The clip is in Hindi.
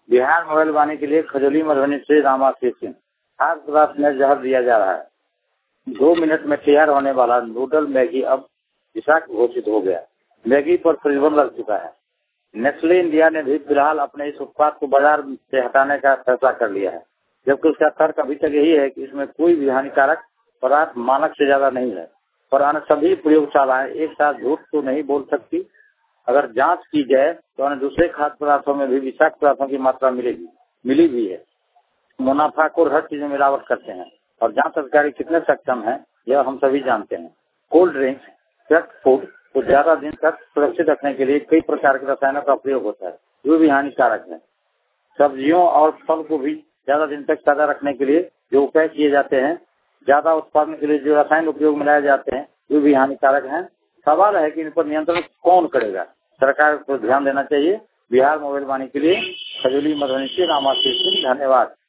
बिहार मोबाइल वाणी के लिए खजौली मधुबनी से रामाशीष सिंह। खाद्य पदार्थ में जहर दिया जा रहा है। 2 मिनट में तैयार होने वाला नूडल मैगी अब विषाक्त घोषित हो गया। मैगी पर प्रतिबंध लग चुका है। नेस्ले इंडिया ने भी फिलहाल अपने इस उत्पाद को बाजार से हटाने का फैसला कर लिया है, जबकि उसका तर्क अभी तक यही है कि इसमें कोई भी हानिकारक पदार्थ मानक से ज्यादा नहीं है। पर अन्य सभी प्रयोगशालाएं एक साथ झूठ तो नहीं बोल सकती। अगर जांच की जाए तो अन्य दूसरे खाद्य पदार्थों में भी विषाक्त पदार्थों की मात्रा मिली भी है। मुनाफाखोर हर चीज में मिलावट करते हैं और जांच अधिकारी कितने सक्षम हैं यह हम सभी जानते हैं। कोल्ड ड्रिंक्स, पैक्ड फूड को ज्यादा दिन तक सुरक्षित रखने के लिए कई प्रकार के रसायनों का प्रयोग होता है जो भी हानिकारक है। सब्जियों और फल को भी ज्यादा दिन तक ताजा रखने के लिए जो उपाय किए जाते हैं, ज्यादा उत्पादन के लिए जो रसायन उपयोग में लाए जाते हैं वे भी हानिकारक हैं। सवाल है कि इन पर नियंत्रण कौन करेगा। सरकार को ध्यान देना चाहिए। बिहार मोबाइल वाणी के लिए खजौली मधुबनी से रामाशीष सिंह। धन्यवाद।